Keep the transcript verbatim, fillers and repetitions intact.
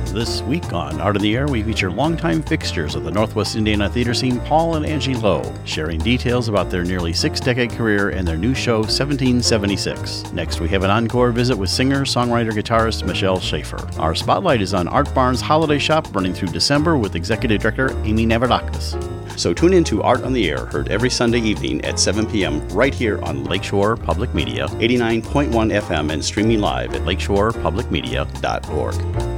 This week on Art on the Air, we feature longtime fixtures of the Northwest Indiana theater scene, Paul and Angie Lowe, sharing details about their nearly six-decade career and their new show, seventeen seventy-six. Next, we have an encore visit with singer, songwriter, guitarist Michelle Schaefer. Our spotlight is on Art Barn's Holiday Shop, running through December with Executive Director Amy Navardakis. So tune in to Art on the Air, heard every Sunday evening at seven p.m. right here on Lakeshore Public Media, eighty-nine point one F M, and streaming live at lakeshore public media dot org.